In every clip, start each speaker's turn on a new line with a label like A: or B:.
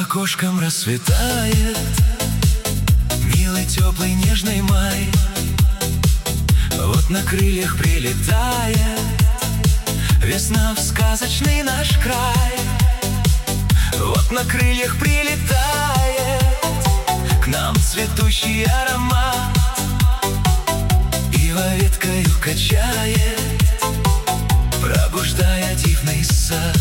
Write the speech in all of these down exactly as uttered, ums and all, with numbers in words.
A: окошком расцветает милый, теплый, нежный май. Вот на крыльях прилетает весна в сказочный наш край. Вот на крыльях прилетает к нам цветущий аромат. Ива веткою качает, пробуждая дивный сад.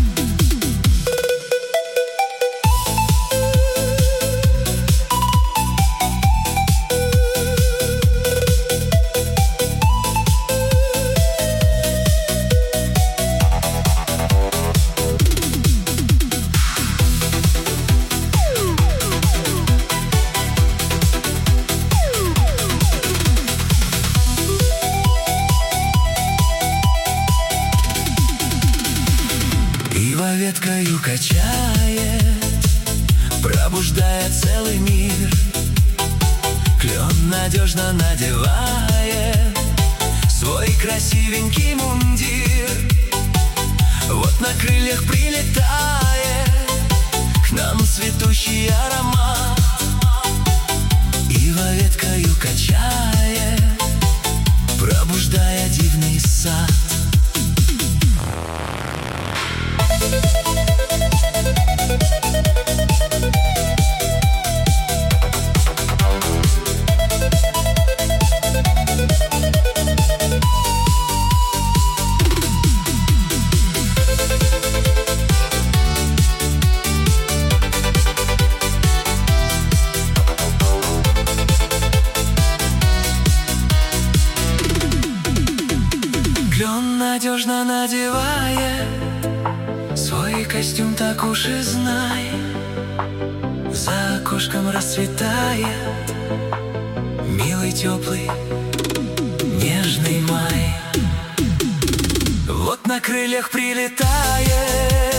A: Ива веткою качает, пробуждая целый мир. Клен надежно надевает свой красивенький мундир. Вот на крыльях прилетает к нам цветущий аромат. Ива веткою качает, пробуждая дивный сад. Клен надежно надевает свой костюм, так уж и знай. За окошком расцветает милый, теплый, нежный май. Вот на крыльях прилетает